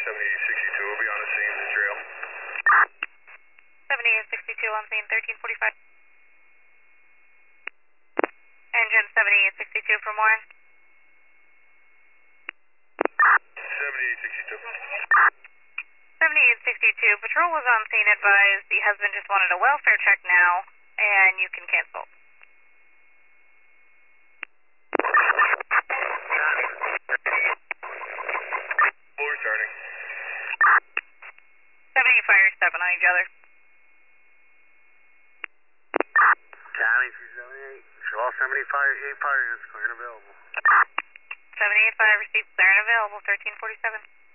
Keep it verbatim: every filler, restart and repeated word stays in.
seventy-eight sixty-two will be on the scene, the trail. seventy-eight sixty-two on scene, thirteen forty-five. Engine seventy-eight sixty-two for more. seventy-eight sixty-two. seventy-eight sixty-two, patrol was on scene, advised the husband just wanted a welfare check now, and you can cancel. Full returning. seventy fire seven on each other. County two seventy-eight, show all seventy-eight fire units clear and available. seventy-eight fire received, clear and available, thirteen forty-seven.